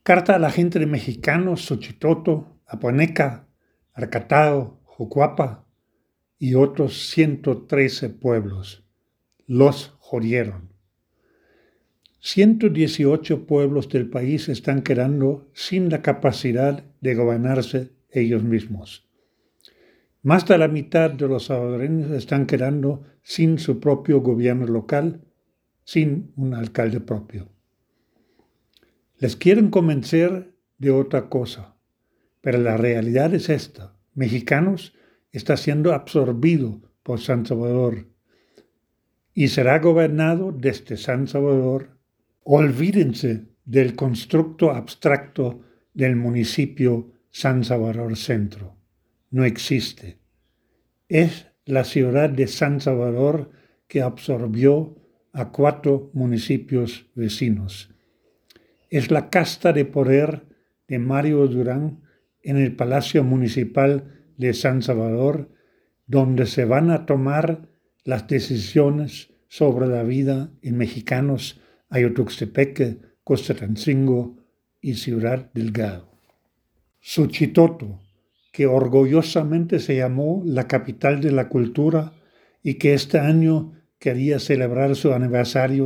Carta a la gente de Mexicanos, Xochitoto, Apaneca, Arcatao, Jocuapa y otros 113 pueblos. Los jodieron. 118 pueblos del país están quedando sin la capacidad de gobernarse ellos mismos. Más de la mitad de los salvadoreños están quedando sin su propio gobierno local, sin un alcalde propio. Les quieren convencer de otra cosa, pero la realidad es esta. Mexicanos está siendo absorbido por San Salvador y será gobernado desde San Salvador. Olvídense del constructo abstracto del municipio San Salvador Centro. No existe. Es la ciudad de San Salvador que absorbió a 4 municipios vecinos. Es la casta de poder de Mario Durán en el Palacio Municipal de San Salvador, donde se van a tomar las decisiones sobre la vida en Mexicanos, Ayotuxtepeque, Costatancingo y Ciudad Delgado. Xochitoto, que orgullosamente se llamó la capital de la cultura y que este año quería celebrar su aniversario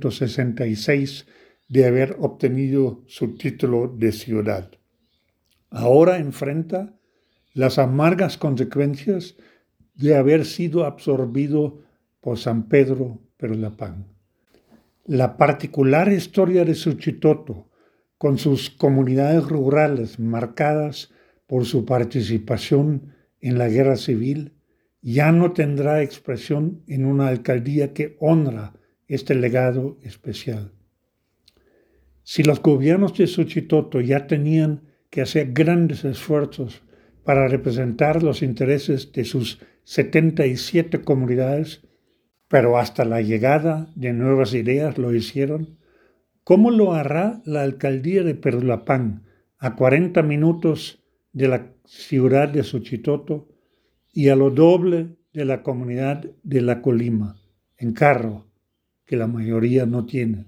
166 de haber obtenido su título de ciudad. Ahora enfrenta las amargas consecuencias de haber sido absorbido por San Pedro Perulapán. La particular historia de Xochitoto, con sus comunidades rurales marcadas por su participación en la guerra civil, ya no tendrá expresión en una alcaldía que honra este legado especial. Si los gobiernos de Xochitoto ya tenían que hacer grandes esfuerzos para representar los intereses de sus 77 comunidades, pero hasta la llegada de nuevas ideas lo hicieron, ¿cómo lo hará la alcaldía de Perulapán, a 40 minutos de la ciudad de Xochitoto y a lo doble de la comunidad de La Colima, en carro, que la mayoría no tiene?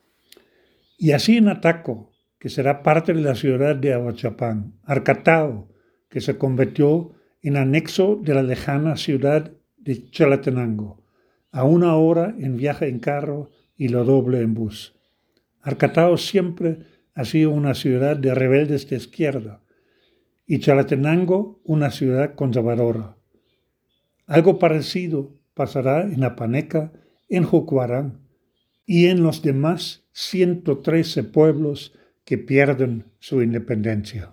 Y así en Ataco, que será parte de la ciudad de Ahuachapán, Arcatao, que se convirtió en anexo de la lejana ciudad de Chalatenango, a 1 hora en viaje en carro y lo doble en bus. Arcatao siempre ha sido una ciudad de rebeldes de izquierda y Chalatenango una ciudad conservadora. Algo parecido pasará en Apaneca, en Jucuarán y en los demás 113 pueblos que pierden su independencia.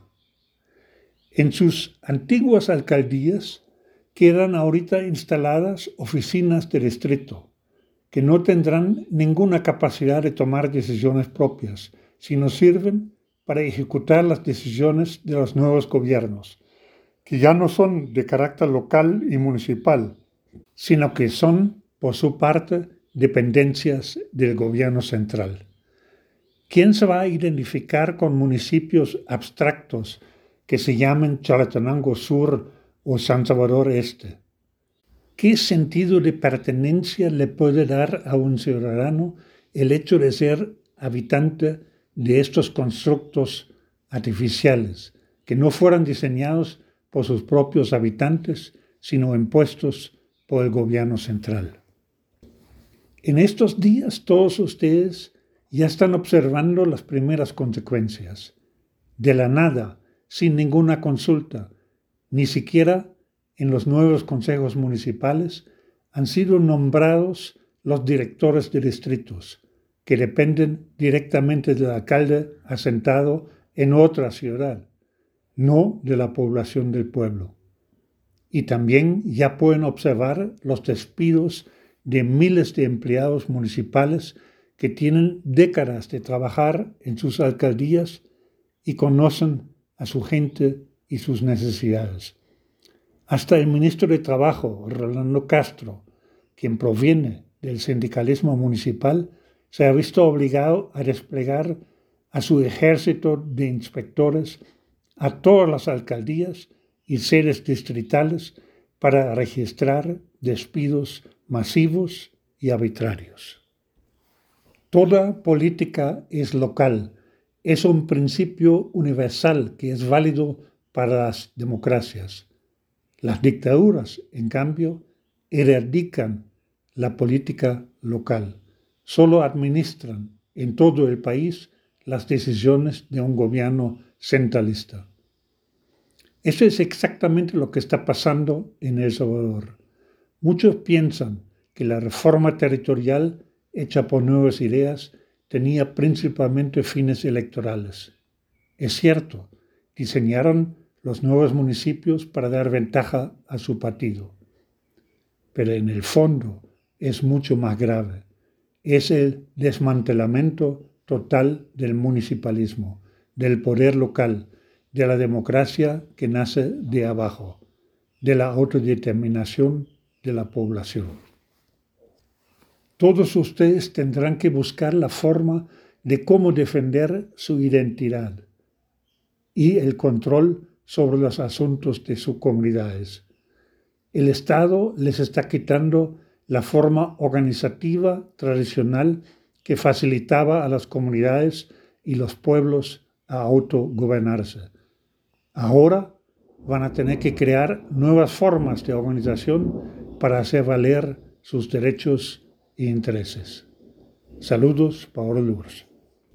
En sus antiguas alcaldías quedan ahorita instaladas oficinas de distrito, que no tendrán ninguna capacidad de tomar decisiones propias, sino sirven para ejecutar las decisiones de los nuevos gobiernos, que ya no son de carácter local y municipal, sino que son, por su parte, dependencias del gobierno central. ¿Quién se va a identificar con municipios abstractos que se llamen Chalatenango Sur o San Salvador Este? ¿Qué sentido de pertenencia le puede dar a un ciudadano el hecho de ser habitante de estos constructos artificiales que no fueran diseñados por sus propios habitantes, sino impuestos por el gobierno central? En estos días todos ustedes ya están observando las primeras consecuencias. De la nada, sin ninguna consulta, ni siquiera en los nuevos consejos municipales, han sido nombrados los directores de distritos, que dependen directamente del alcalde asentado en otra ciudad, no de la población del pueblo. Y también ya pueden observar los despidos de miles de empleados municipales que tienen décadas de trabajar en sus alcaldías y conocen a su gente y sus necesidades. Hasta el ministro de Trabajo, Rolando Castro, quien proviene del sindicalismo municipal, se ha visto obligado a desplegar a su ejército de inspectores a todas las alcaldías y sedes distritales para registrar despidos masivos y arbitrarios. Toda política es local es un principio universal que es válido para las democracias. Las dictaduras, en cambio, erradican la política local. Solo administran en todo el país las decisiones de un gobierno centralista. Eso es exactamente lo que está pasando en El Salvador. Muchos piensan que la reforma territorial hecha por Nuevas Ideas tenía principalmente fines electorales. Es cierto, diseñaron los nuevos municipios para dar ventaja a su partido. Pero en el fondo es mucho más grave. Es el desmantelamiento total del municipalismo, del poder local, de la democracia que nace de abajo, de la autodeterminación de la población. Todos ustedes tendrán que buscar la forma de cómo defender su identidad y el control sobre los asuntos de sus comunidades. El Estado les está quitando la forma organizativa tradicional que facilitaba a las comunidades y los pueblos a autogobernarse. Ahora van a tener que crear nuevas formas de organización para hacer valer sus derechos e intereses. Saludos, Paolo Lurs.